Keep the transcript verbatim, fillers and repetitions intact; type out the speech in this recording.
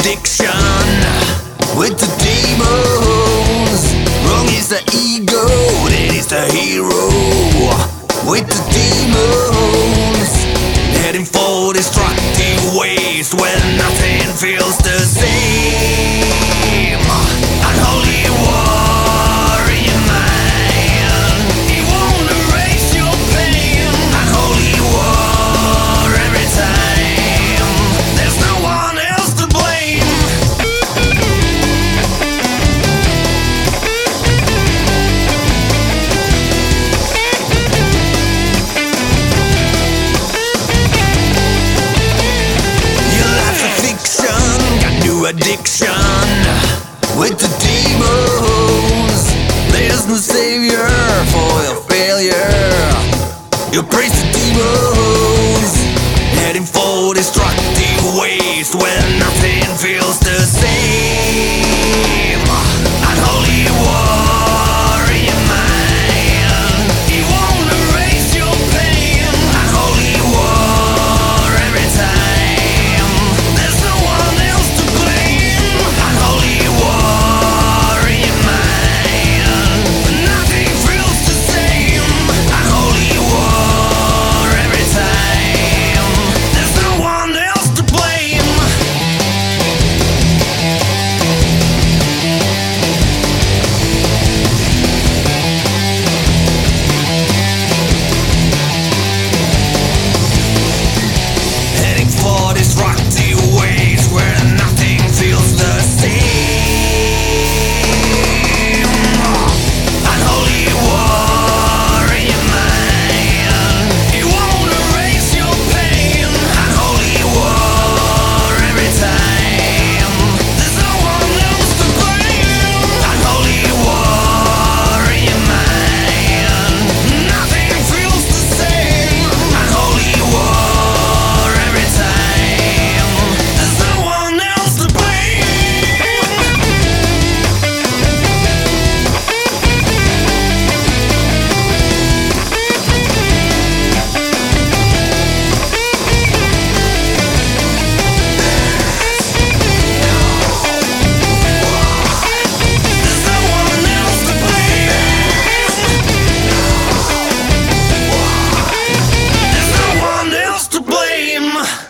addiction with the demons. Wrong is the ego, that is the hero. With the demons, heading for destructive ways when nothing feels the same. Unholy war in your mind, it won't erase your pain. Unholy war every time, there's no one else to blame. Your life's a fiction, got new addiction with the demons. There's no savior for your failure. You praise the demons, heading for destructive ways when nothing feels the same.